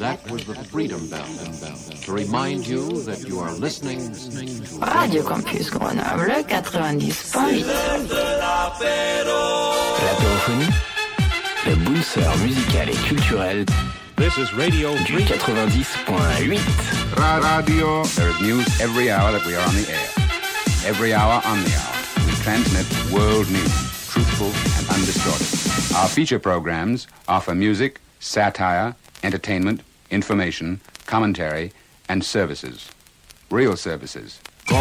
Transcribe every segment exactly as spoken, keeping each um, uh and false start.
That was the Freedom Bell. To remind you that you are listening to Radio Campus Grenoble quatre-vingt-dix point huit. L'apérophonie, le bouncer musical et culturel This is Radio du quatre-vingt-dix point huit. Radio. There is news every hour that we are on the air. Every hour on the hour. We transmit world news, truthful and undistorted. Our feature programs offer music, satire, entertainment, information, commentary, and services. Real services.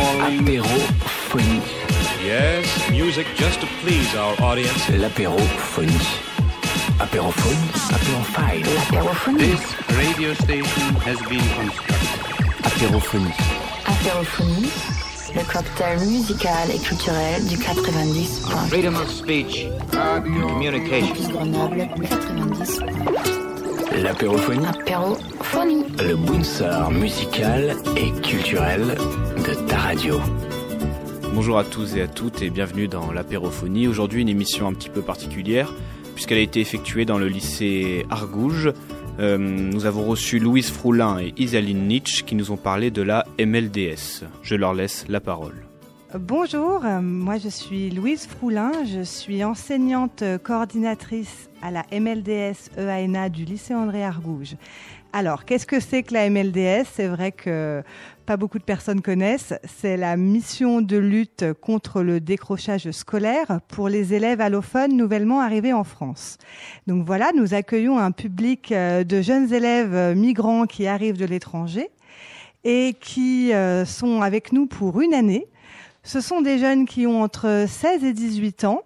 Apérophonie. Yes, music just to please our audience. L'apérophonie. Apérophone, apérophile. L'apérophonie. This radio station has been constructed. Apérophonie. Apérophonie, le cocktail musical et culturel du quatre-vingt-dix point huit. Freedom of speech, communication. Campus Grenoble quatre-vingt-dix point huit. L'apérophonie. Apérophonie. Le bouncer musical et culturel de ta radio. Bonjour à tous et à toutes et bienvenue dans l'apérophonie. Aujourd'hui une émission un petit peu particulière puisqu'elle a été effectuée dans le lycée Argouges. Euh, nous avons reçu Louise Froulin et Isaline Nietzsche qui nous ont parlé de la M L D S. Je leur laisse la parole. Bonjour, moi je suis Louise Froulin, je suis enseignante coordinatrice à la M L D S E A N A du lycée André Argouges. Alors, qu'est-ce que c'est que la M L D S ? C'est vrai que pas beaucoup de personnes connaissent. C'est la mission de lutte contre le décrochage scolaire pour les élèves allophones nouvellement arrivés en France. Donc voilà, nous accueillons un public de jeunes élèves migrants qui arrivent de l'étranger et qui sont avec nous pour une année. Ce sont des jeunes qui ont entre seize et dix-huit ans,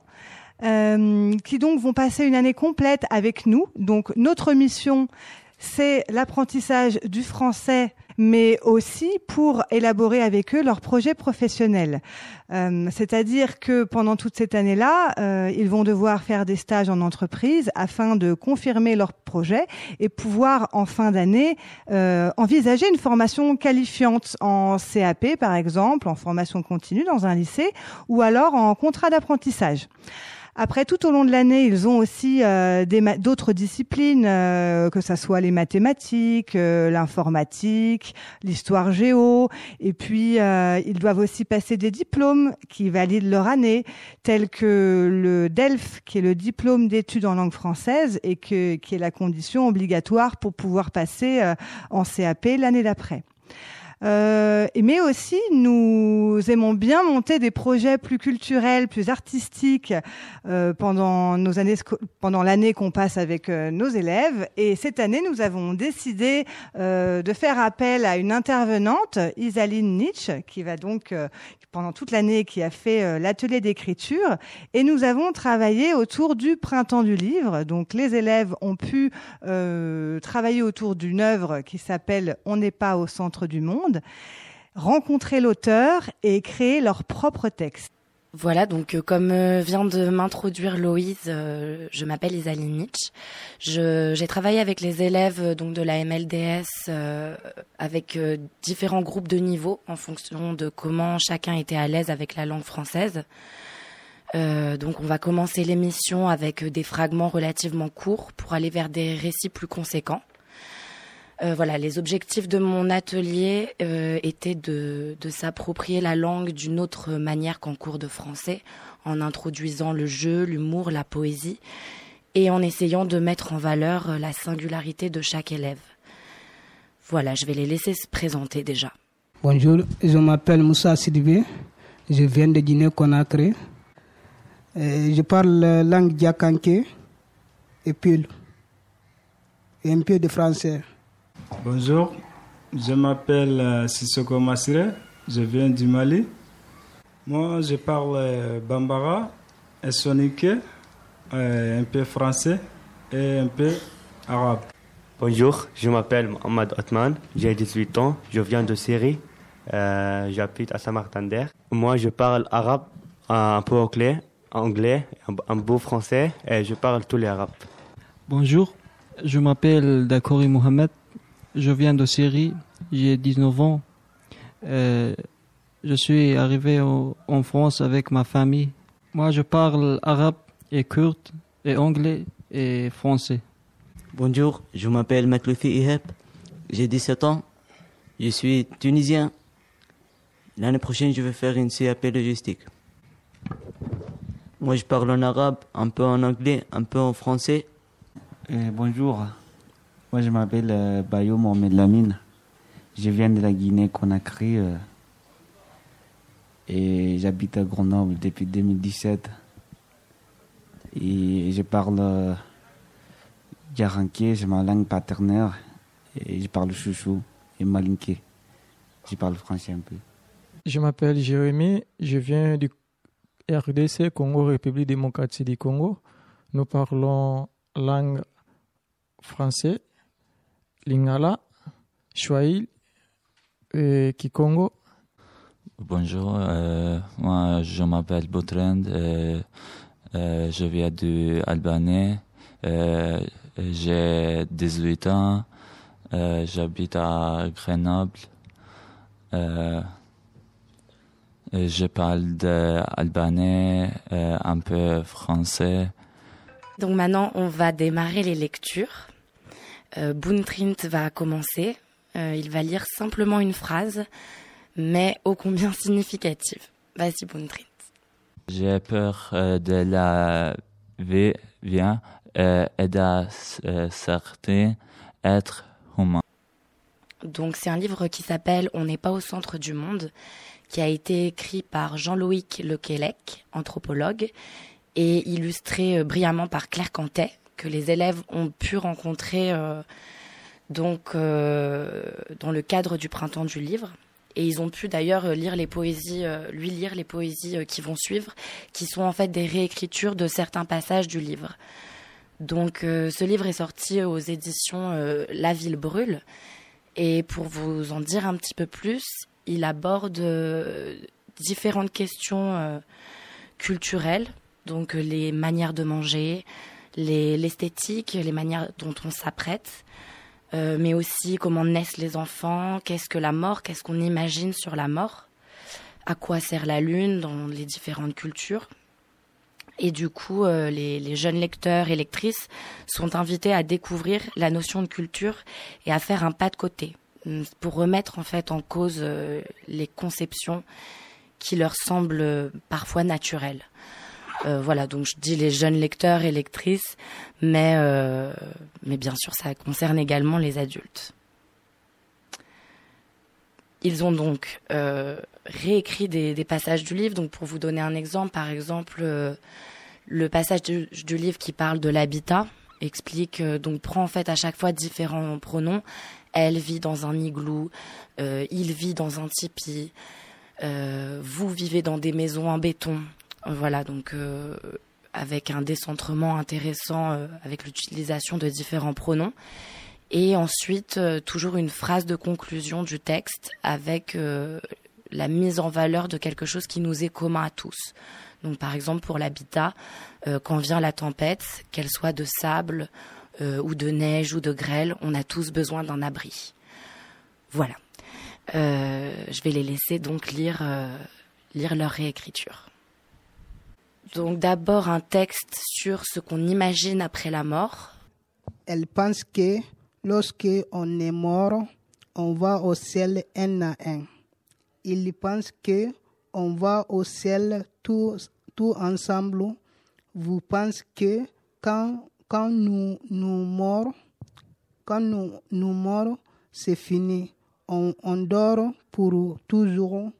euh, qui donc vont passer une année complète avec nous. Donc notre mission, c'est l'apprentissage du français, mais aussi pour élaborer avec eux leur projet professionnel. Euh, c'est-à-dire que pendant toute cette année-là, euh, ils vont devoir faire des stages en entreprise afin de confirmer leur projet et pouvoir en fin d'année euh, envisager une formation qualifiante en C A P par exemple, en formation continue dans un lycée ou alors en contrat d'apprentissage. Après, tout au long de l'année, ils ont aussi euh, des ma- d'autres disciplines, euh, que ça soit les mathématiques, euh, l'informatique, l'histoire géo, et puis euh, ils doivent aussi passer des diplômes qui valident leur année, tels que le D E L F, qui est le diplôme d'études en langue française, et que, qui est la condition obligatoire pour pouvoir passer euh, en C A P l'année d'après. Euh, mais aussi, nous aimons bien monter des projets plus culturels, plus artistiques euh, pendant nos années, pendant l'année qu'on passe avec euh, nos élèves. Et cette année, nous avons décidé euh, de faire appel à une intervenante, Isaline Nietzsche, qui va donc euh, pendant toute l'année, qui a fait euh, l'atelier d'écriture. Et nous avons travaillé autour du printemps du livre. Donc, les élèves ont pu euh, travailler autour d'une œuvre qui s'appelle « On n'est pas au centre du monde », rencontrer l'auteur et créer leur propre texte. Voilà, donc euh, comme euh, vient de m'introduire Loïse, euh, je m'appelle Isaline Nietzsche. Je, j'ai travaillé avec les élèves euh, donc de la M L D S euh, avec euh, différents groupes de niveau en fonction de comment chacun était à l'aise avec la langue française. Euh, donc on va commencer l'émission avec des fragments relativement courts pour aller vers des récits plus conséquents. Euh, voilà, les objectifs de mon atelier euh, étaient de, de s'approprier la langue d'une autre manière qu'en cours de français, en introduisant le jeu, l'humour, la poésie, et en essayant de mettre en valeur la singularité de chaque élève. Voilà, je vais les laisser se présenter déjà. Bonjour, je m'appelle Moussa Sidibé, je viens de Guinée-Conakry. Euh, je parle la langue diakanké et Peul, et un peu de français. Bonjour, je m'appelle euh, Sissoko Massire, je viens du Mali. Moi, je parle euh, Bambara, et Soniké, euh, un peu français et un peu arabe. Bonjour, je m'appelle Mohamed Othman, j'ai dix-huit ans, je viens de Syrie, euh, j'habite à Samartander. Moi, je parle arabe, un peu anglais, anglais, un, un beau français et je parle tous les arabes. Bonjour, je m'appelle Dakori Mohamed. Je viens de Syrie, j'ai dix-neuf ans. Euh, je suis arrivé au, en France avec ma famille. Moi, je parle arabe et kurde et anglais et français. Bonjour, je m'appelle Matloufi Iheb. J'ai dix-sept ans. Je suis tunisien. L'année prochaine, je vais faire une C A P logistique. Moi, je parle en arabe, un peu en anglais, un peu en français. Euh, bonjour. Moi, je m'appelle euh, Bayo Mohamed Lamine. Je viens de la Guinée-Conakry euh, et j'habite à Grenoble depuis deux mille dix-sept. Et je parle euh, Yaranké, c'est ma langue paternelle. Et je parle chouchou et malinké. Je parle français un peu. Je m'appelle Jérémy, je viens du R D C, Congo, République démocratique du Congo. Nous parlons langue français, lingala, swahili et kikongo. Bonjour, euh, moi je m'appelle Botrend, euh, euh, je viens de Albanais, euh, j'ai dix-huit ans, euh, j'habite à Grenoble. Euh, je parle d'albanais, euh, un peu français. Donc maintenant, on va démarrer les lectures. Euh, Bountrint va commencer. Euh, il va lire simplement une phrase, mais ô combien significative. Vas-y, Bountrint. J'ai peur euh, de la vie bien euh, et de euh, certains êtres humains. Donc c'est un livre qui s'appelle « On n'est pas au centre du monde », qui a été écrit par Jean-Loïc Lequelec, anthropologue, et illustré brillamment par Claire Cantet, que les élèves ont pu rencontrer euh, donc euh, dans le cadre du Printemps du Livre. Et ils ont pu d'ailleurs lire les poésies, euh, lui lire les poésies euh, qui vont suivre, qui sont en fait des réécritures de certains passages du livre. Donc euh, ce livre est sorti aux éditions euh, La Ville Brûle. Et pour vous en dire un petit peu plus, il aborde euh, différentes questions euh, culturelles, donc euh, les manières de manger, les, l'esthétique, les manières dont on s'apprête, euh, mais aussi comment naissent les enfants, qu'est-ce que la mort, qu'est-ce qu'on imagine sur la mort, à quoi sert la lune dans les différentes cultures. Et du coup, euh, les, les jeunes lecteurs et lectrices sont invités à découvrir la notion de culture et à faire un pas de côté pour remettre en fait en cause euh, les conceptions qui leur semblent euh, parfois naturelles. Euh, voilà, donc je dis les jeunes lecteurs et lectrices, mais, euh, mais bien sûr ça concerne également les adultes. Ils ont donc euh, réécrit des, des passages du livre. Donc pour vous donner un exemple, par exemple, euh, le passage du, du livre qui parle de l'habitat explique, euh, donc prend en fait à chaque fois différents pronoms. Elle vit dans un igloo, euh, il vit dans un tipi, euh, vous vivez dans des maisons en béton. Voilà, donc euh, avec un décentrement intéressant, euh, avec l'utilisation de différents pronoms. Et ensuite, euh, toujours une phrase de conclusion du texte avec euh, la mise en valeur de quelque chose qui nous est commun à tous. Donc par exemple pour l'habitat, euh, quand vient la tempête, qu'elle soit de sable euh, ou de neige ou de grêle, on a tous besoin d'un abri. Voilà. Euh, je vais les laisser donc lire, euh, lire leur réécriture. Donc d'abord un texte sur ce qu'on imagine après la mort. Elle pense que lorsque on est mort, on va au ciel un à un. Il pense que on va au ciel tous tout ensemble. Vous pensez que quand quand nous nous morts, quand nous nous morts, c'est fini. On, on dort pour toujours.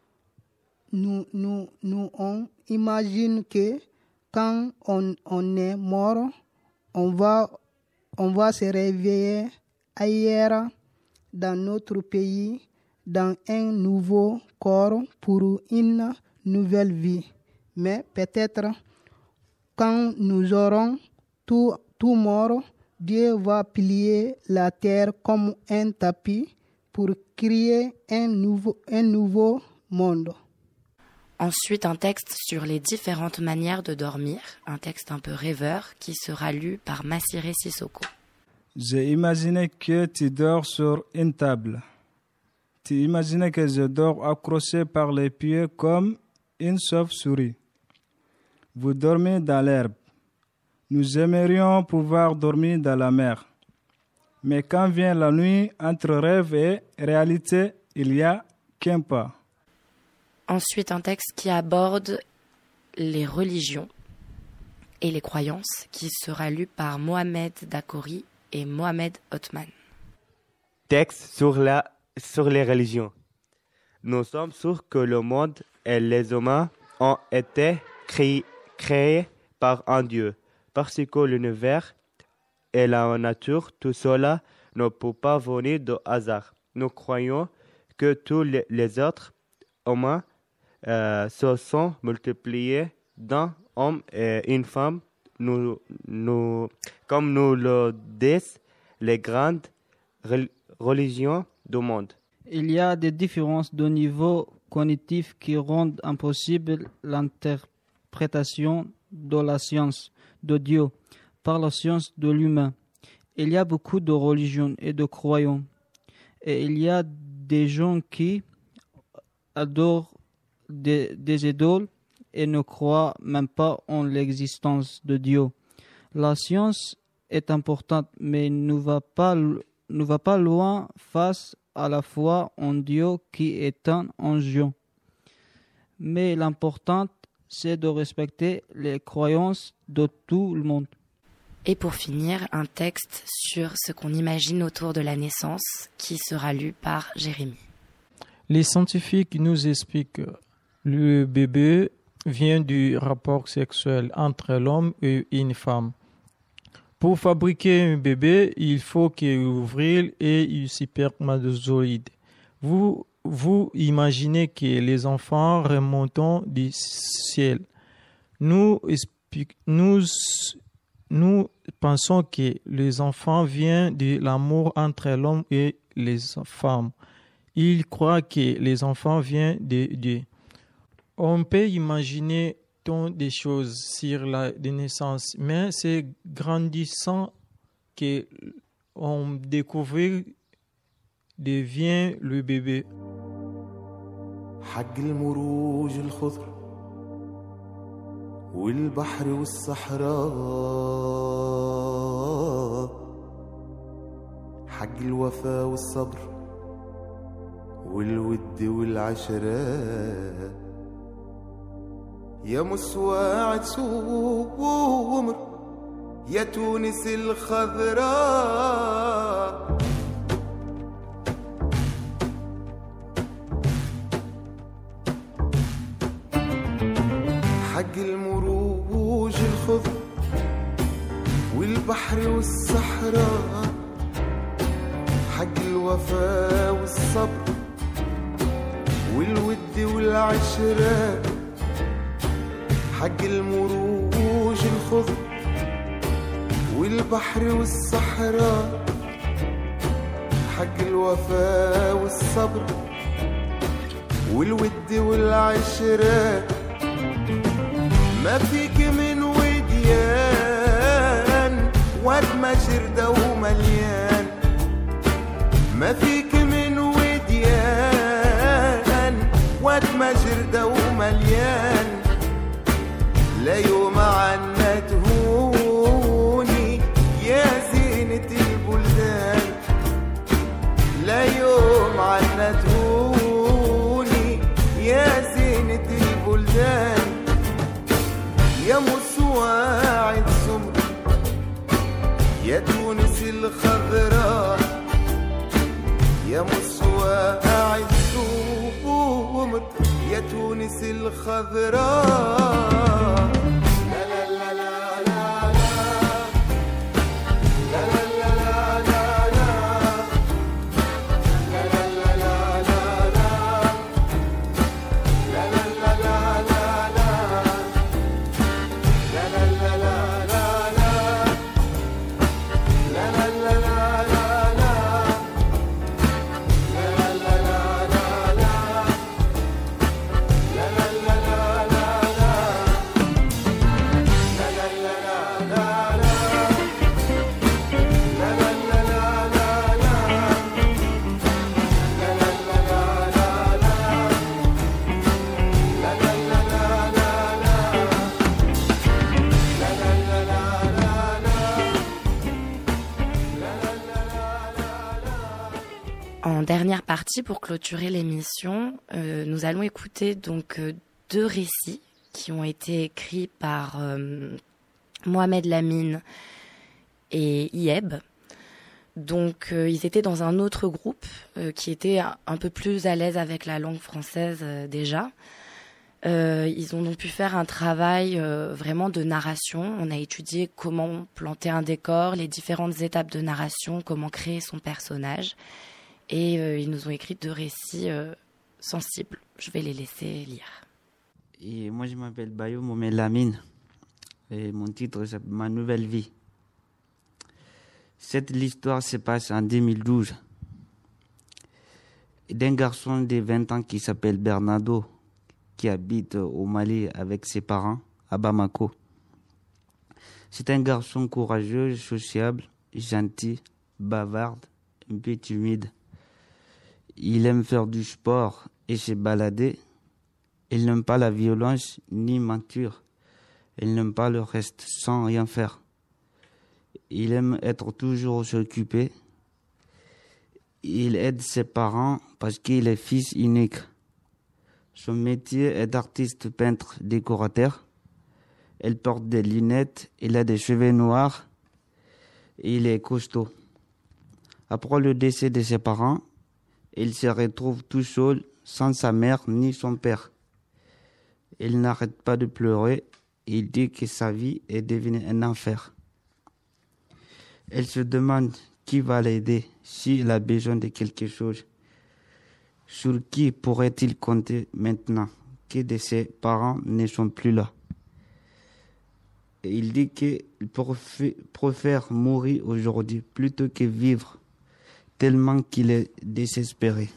Nous nous nous on imagine que quand on on est mort, on va on va se réveiller ailleurs dans notre pays, dans un nouveau corps pour une nouvelle vie. Mais peut-être quand nous aurons tout, tout mort, Dieu va plier la terre comme un tapis pour créer un nouveau, un nouveau monde. Ensuite, un texte sur les différentes manières de dormir, un texte un peu rêveur qui sera lu par Massiré Sissoko. J'ai imaginé que tu dors sur une table. Tu imaginais que je dors accroché par les pieds comme une chauve-souris. Vous dormez dans l'herbe. Nous aimerions pouvoir dormir dans la mer. Mais quand vient la nuit, entre rêve et réalité, il y a qu'un pas. Ensuite, un texte qui aborde les religions et les croyances, qui sera lu par Mohamed Dakouri et Mohamed Othman. Texte sur, la, sur les religions. Nous sommes sûrs que le monde et les humains ont été créés, créés par un Dieu, parce que l'univers et la nature, tout cela ne peut pas venir de hasard. Nous croyons que tous les, les autres humains euh, se sont multipliés d'un homme et une femme, nous, nous, comme nous le disent les grandes religions du monde. Il y a des différences de niveau cognitif qui rendent impossible l'interprétation de la science de Dieu par la science de l'humain. Il y a beaucoup de religions et de croyants. Et il y a des gens qui adorent des, des idoles et ne croient même pas en l'existence de Dieu. La science est importante, mais ne va pas, ne va pas loin face à la foi en Dieu qui est un enjeu. Mais l'important, c'est de respecter les croyances de tout le monde. Et pour finir, un texte sur ce qu'on imagine autour de la naissance qui sera lu par Jérémy. Les scientifiques nous expliquent que le bébé vient du rapport sexuel entre l'homme et une femme. Pour fabriquer un bébé, il faut qu'il ouvre et un spermatozoïde. Vous, vous imaginez que les enfants remontent du ciel. Nous, nous, nous pensons que les enfants viennent de l'amour entre l'homme et les femmes. Ils croient que les enfants viennent de Dieu. On peut imaginer tant de choses sur la naissance, mais c'est grandissant qu'on découvre devient le bébé. حق المروج الخضر والبحر والصحراء حق الوفا والصبر والود والعشرة يا مسواعد سومر يا تونس الخضراء حق المروج الخضر والبحر والصحراء حق الوفا والصبر والود والعشرة حق المروج الخضر والبحر والصحراء حق الوفا والصبر والود والعشرة ما فيك من وديان واد ما جردة ومليان ما فيك من وديان واد ما جردة ومليان لا يوم عنا تهوني يا زينة البلدان لا يوم عنا تهوني يا زينة البلدان يا مسواعد سمر يا تونس الخضراء يا مسواعد سمر يا تونس الخضراء En dernière partie, pour clôturer l'émission, euh, nous allons écouter donc euh, deux récits qui ont été écrits par euh, Mohamed Lamine et Ieb. Donc euh, ils étaient dans un autre groupe euh, qui était un peu plus à l'aise avec la langue française euh, déjà. Euh, ils ont donc pu faire un travail euh, vraiment de narration. On a étudié comment planter un décor, les différentes étapes de narration, comment créer son personnage. Et euh, ils nous ont écrit deux récits euh, sensibles. Je vais les laisser lire. Et moi, je m'appelle Bayo Mohamed Lamine. Et mon titre, c'est Ma nouvelle vie. Cette histoire se passe en deux mille douze. D'un garçon de vingt ans qui s'appelle Bernardo, qui habite au Mali avec ses parents à Bamako. C'est un garçon courageux, sociable, gentil, bavard, un peu timide. Il aime faire du sport et se balader. Il n'aime pas la violence ni mentir. Il n'aime pas le reste sans rien faire. Il aime être toujours s'occuper. Il aide ses parents parce qu'il est fils unique. Son métier est d'artiste peintre décorateur. Il porte des lunettes, il a des cheveux noirs et il est costaud. Après le décès de ses parents, il se retrouve tout seul, sans sa mère ni son père. Il n'arrête pas de pleurer. Il dit que sa vie est devenue un enfer. Il se demande qui va l'aider s'il a besoin de quelque chose. Sur qui pourrait-il compter maintenant que de ses parents ne sont plus là? Et il dit qu'il préfère mourir aujourd'hui plutôt que vivre, tellement qu'il est désespéré.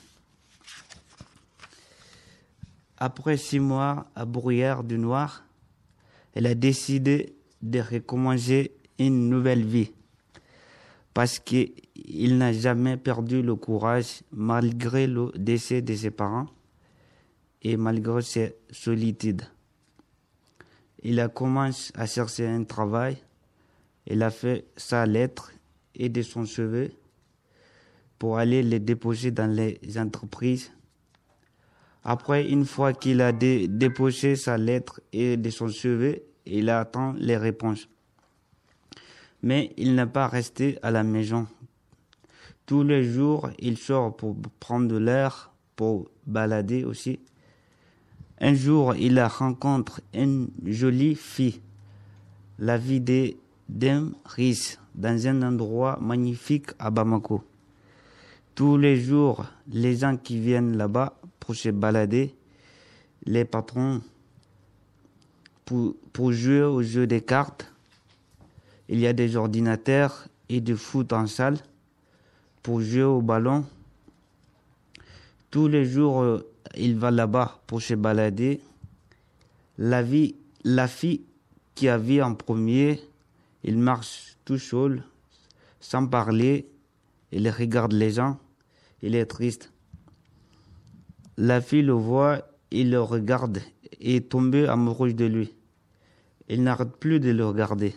Après six mois à Bruyères du Noir, elle a décidé de recommencer une nouvelle vie parce qu'il n'a jamais perdu le courage malgré le décès de ses parents et malgré ses solitudes. Il a commencé à chercher un travail, il a fait sa lettre et de son C V pour aller les déposer dans les entreprises. Après, une fois qu'il a dé- déposé sa lettre et de son C V, il attend les réponses. Mais il n'est pas resté à la maison. Tous les jours, il sort pour prendre de l'air, pour balader aussi. Un jour, il rencontre une jolie fille, la vie d'un riche, dans un endroit magnifique à Bamako. Tous les jours, les gens qui viennent là-bas pour se balader, les patrons, pour, pour jouer au jeu des cartes, il y a des ordinateurs et du foot en salle pour jouer au ballon. Tous les jours, il va là-bas pour se balader. La, vie, la fille qui a vu en premier, il marche tout seul, sans parler. Il regarde les gens, il est triste. La fille le voit, il le regarde et est tombé amoureux de lui. Il n'arrête plus de le regarder.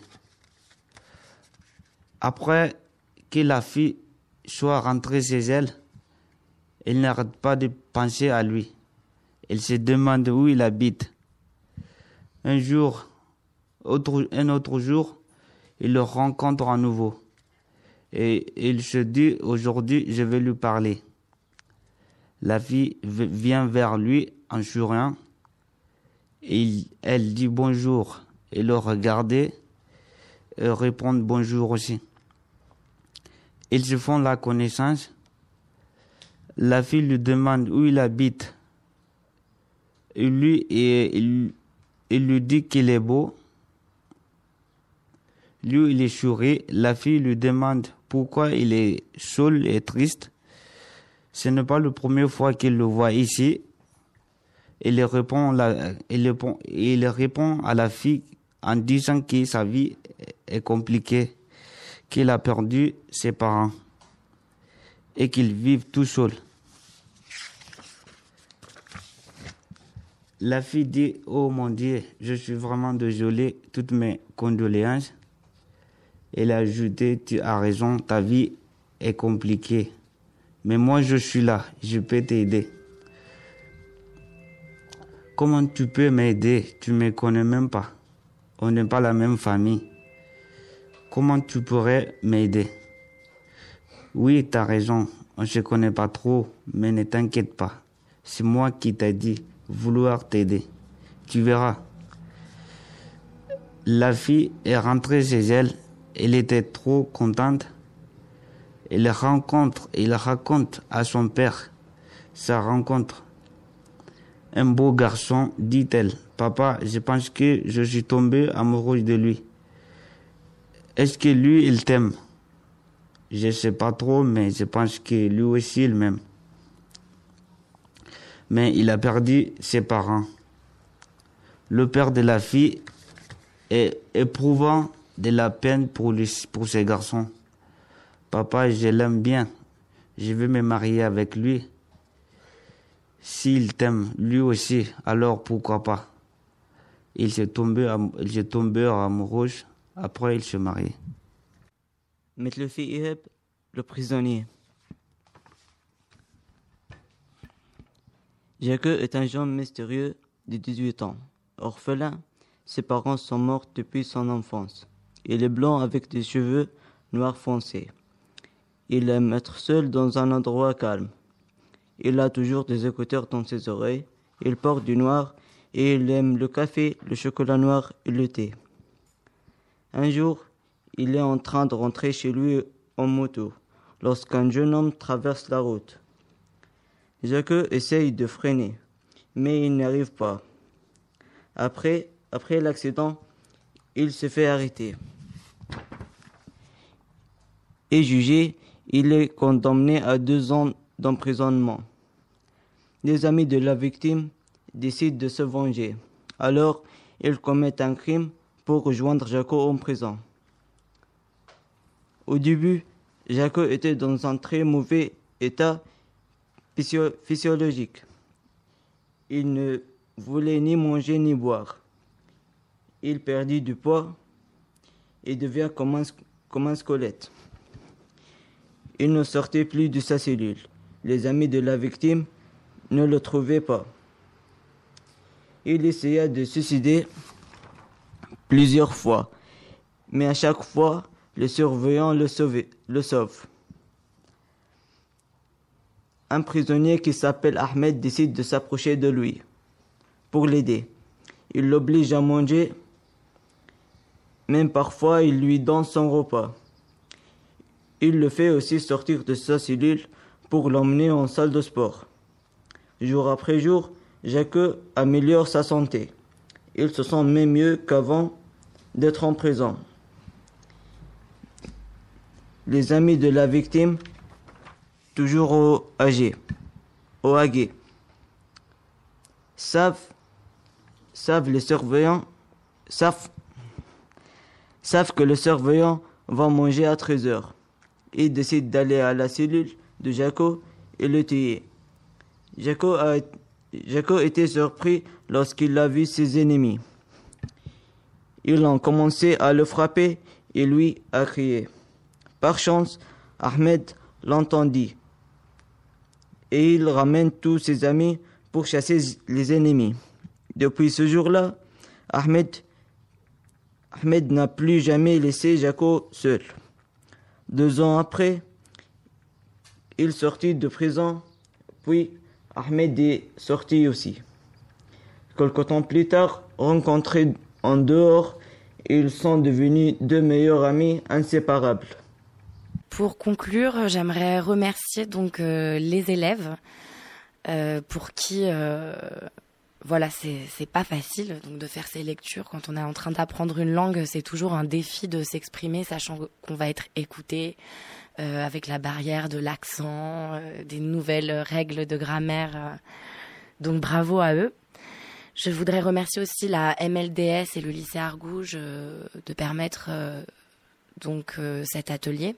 Après que la fille soit rentrée chez elle, il n'arrête pas de penser à lui. Il se demande où il habite. Un jour, autre, un autre jour, il le rencontre à nouveau. Et il se dit, aujourd'hui, je vais lui parler. La fille vient vers lui en souriant. Il, elle dit bonjour. Il le regarde et répond bonjour aussi. Ils se font la connaissance. La fille lui demande où il habite. Et lui, et, il, il lui dit qu'il est beau. Lui, il est sourit. La fille lui demande pourquoi il est seul et triste. Ce n'est pas la première fois qu'il le voit ici. Il répond, la, il, répond, il répond à la fille en disant que sa vie est compliquée, qu'il a perdu ses parents et qu'il vit tout seul. La fille dit, oh mon Dieu, je suis vraiment désolée, toutes mes condoléances. Elle a ajouté, tu as raison, ta vie est compliquée, Mais moi, je suis là, je peux t'aider. Comment tu peux m'aider? Tu ne me connais même pas. On n'est pas la même famille. Comment tu pourrais m'aider? Oui, tu as raison, on ne se connaît pas trop, mais ne t'inquiète pas. C'est moi qui t'ai dit vouloir t'aider. Tu verras. La fille est rentrée chez elle, elle était trop contente. Elle rencontre, il raconte à son père sa rencontre. Un beau garçon, dit-elle. Papa, je pense que je suis tombée amoureuse de lui. Est-ce que lui, il t'aime? Je ne sais pas trop, mais je pense que lui aussi, il m'aime. Mais il a perdu ses parents. Le père de la fille est éprouvant de la peine pour, lui, pour ces garçons. Papa, je l'aime bien. Je veux me marier avec lui. S'il t'aime, lui aussi, alors pourquoi pas? Il s'est tombé, il s'est tombé amoureux. Après, il se marie. Metlefi Iheb, le prisonnier. Jacques est un jeune mystérieux de dix-huit ans. Orphelin, ses parents sont morts depuis son enfance. Il est blanc avec des cheveux noirs foncés. Il aime être seul dans un endroit calme. Il a toujours des écouteurs dans ses oreilles. Il porte du noir et il aime le café, le chocolat noir et le thé. Un jour, il est en train de rentrer chez lui en moto lorsqu'un jeune homme traverse la route. Jacques essaye de freiner, mais il n'y arrive pas. Après, après l'accident, il se fait arrêter. Et jugé, il est condamné à deux ans d'emprisonnement. Les amis de la victime décident de se venger. Alors, ils commettent un crime pour rejoindre Jacques en prison. Au début, Jacques était dans un très mauvais état physio- physiologique. Il ne voulait ni manger ni boire. Il perdit du poids et devient comme un, comme un squelette. Il ne sortait plus de sa cellule. Les amis de la victime ne le trouvaient pas. Il essaya de se suicider plusieurs fois, mais à chaque fois, le surveillant le, sauve, le sauve. Un prisonnier qui s'appelle Ahmed décide de s'approcher de lui pour l'aider. Il l'oblige à manger, même parfois il lui donne son repas. Il le fait aussi sortir de sa cellule pour l'emmener en salle de sport. Jour après jour, Jacques améliore sa santé. Il se sent même mieux qu'avant d'être en prison. Les amis de la victime, toujours au âgé, au aguet, savent, savent les surveillants, savent, savent que le surveillant va manger à treize heures. Ils décident d'aller à la cellule de Jacques et le tuer. Jacques a, Jacques était surpris lorsqu'il a vu ses ennemis. Ils ont commencé à le frapper et lui a crié. Par chance, Ahmed l'entendit et il ramène tous ses amis pour chasser les ennemis. Depuis ce jour-là, Ahmed, Ahmed n'a plus jamais laissé Jacques seul. Deux ans après, il sortit de prison, puis Ahmed est sorti aussi. Quelque temps plus tard, rencontrés en dehors, ils sont devenus deux meilleurs amis inséparables. Pour conclure, j'aimerais remercier donc euh, les élèves euh, pour qui euh, voilà, c'est c'est pas facile donc de faire ces lectures quand on est en train d'apprendre une langue, c'est toujours un défi de s'exprimer sachant qu'on va être écouté euh, avec la barrière de l'accent, euh, des nouvelles règles de grammaire. Euh, donc bravo à eux. Je voudrais remercier aussi la M L D S et le lycée Argouges euh, de permettre euh, donc euh, cet atelier.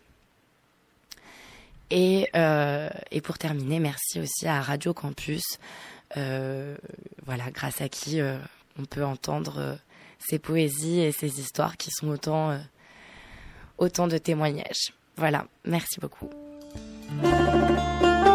Et, euh, et pour terminer, merci aussi à Radio Campus, euh, voilà, grâce à qui euh, on peut entendre euh, ces poésies et ces histoires qui sont autant, euh, autant de témoignages. Voilà, merci beaucoup.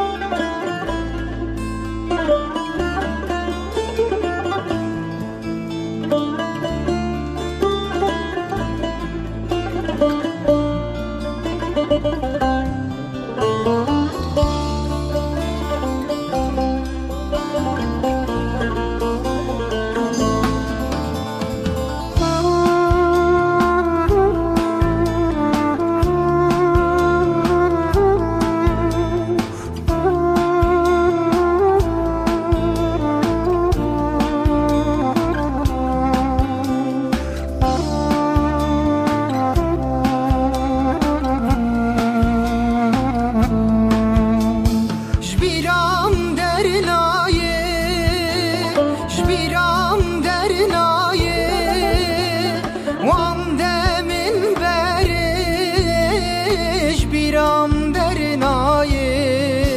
جبیرم در نایه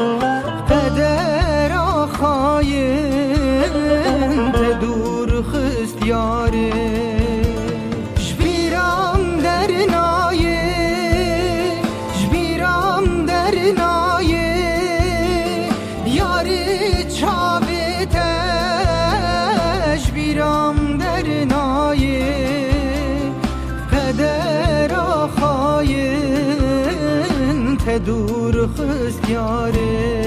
قدر آخاین تدور خست یاره جبیرم در نایه جبیرم در نایه یاری چاویته جبیرم در نایه قدر آخاین تدور خست یاره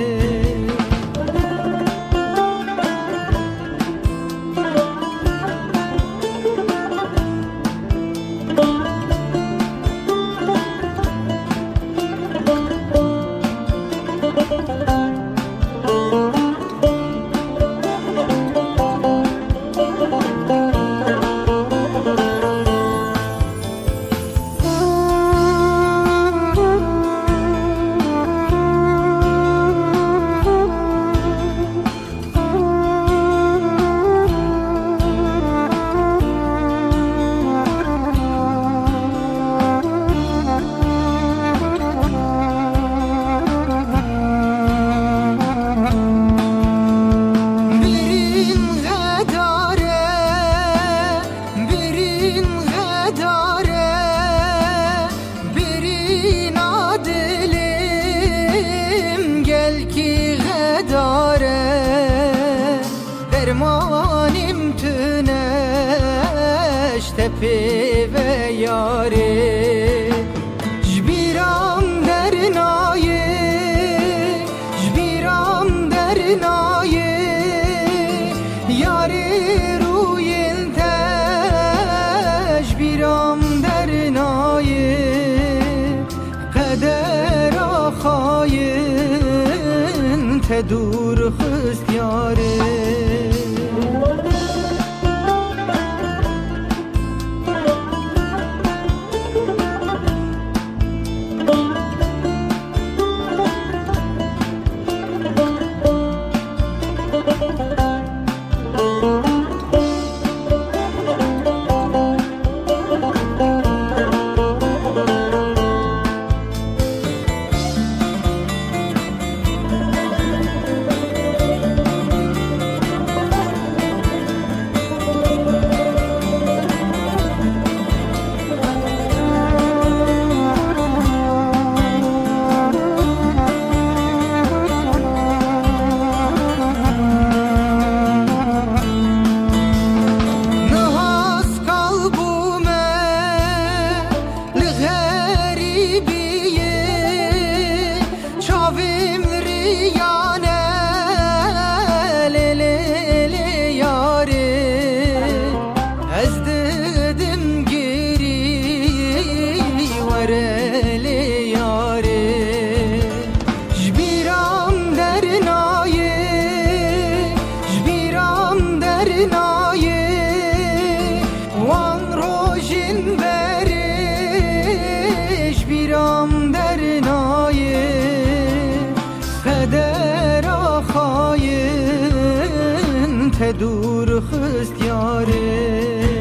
درمانیم تنش تپه و یاره جبیرم در نایه جبیرم در نایه یاری روی انتش جبیرم در نایه قدر آخاین تدور خست یاره دور خست یاره